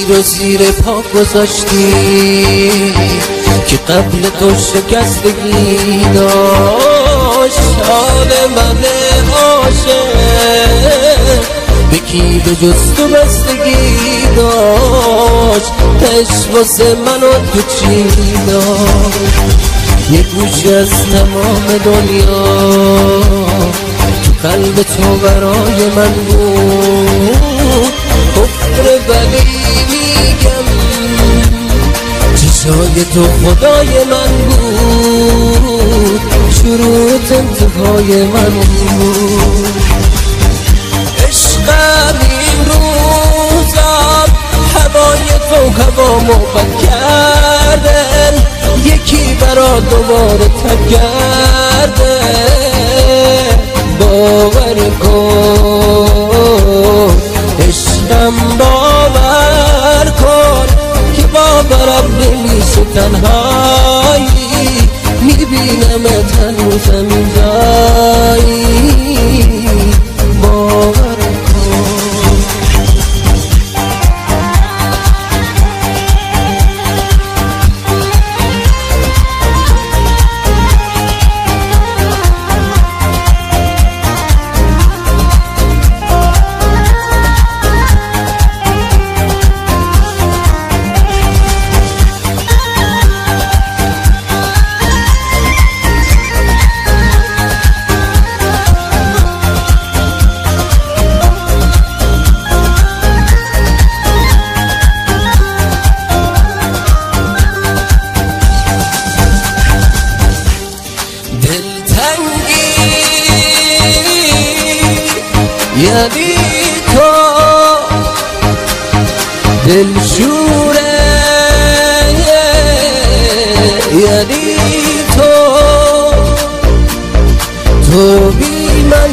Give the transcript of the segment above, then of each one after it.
رو زیر پا گذاشتی که قبل تو شکستگی داشت. حال من عاشق به کی به جز تو بستگی داشت؟ عشق واسه منو تو چی داشت؟ یه گوشه از تمام دنیا تو قلب تو برای من بود کفر، ولی میگم چشای تو خدای من بود، شروط انتهای من بود. عشقم این روزم هوای تو هوامو بد کردن، یکی برا دوباره تب کرده. باور کن عشقم، باور کن که باورم نمیشه تنهایی، میبینم هنوزم این جایی. باور یعنی تو دلشوره، یعنی تو بی من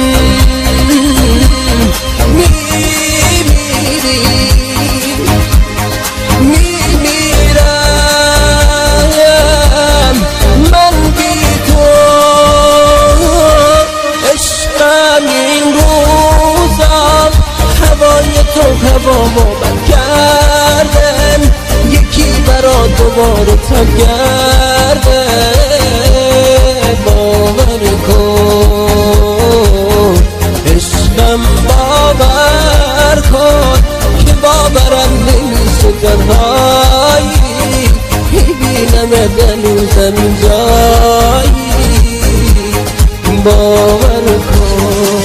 میمیرم من بی تو. عشقم این روزم هوای تو هوامو بد کردن، یکی برا دوباره تب کرده. باور کن عشقم، باور کن که باورم نمیشه تنهایی، میبینم هنوزم این جایی. باور کن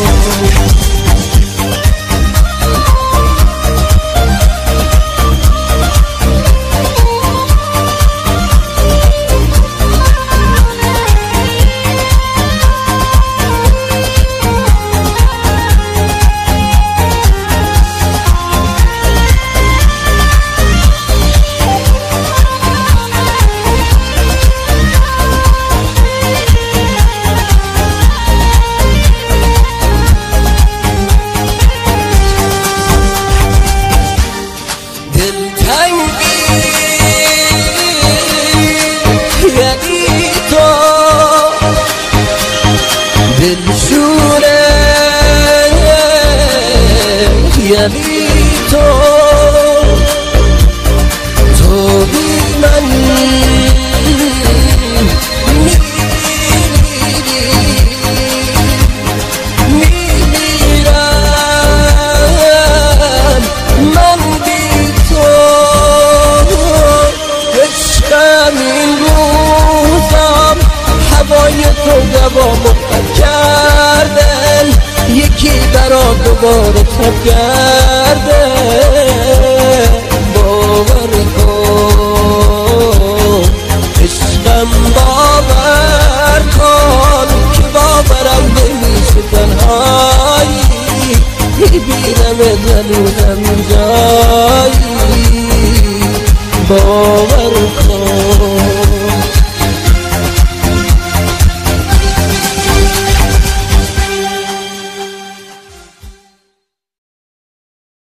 دلشوره، یعنی تو بی من میمیرم من بی تو. عشقم این روزم هوای تو هوامو بد کردن، یکی برا دوباره تب کرده. باور کن عشقم، باور کن که باورم نمیشه تنهایی، میبینم هنوزم جایی. باور کن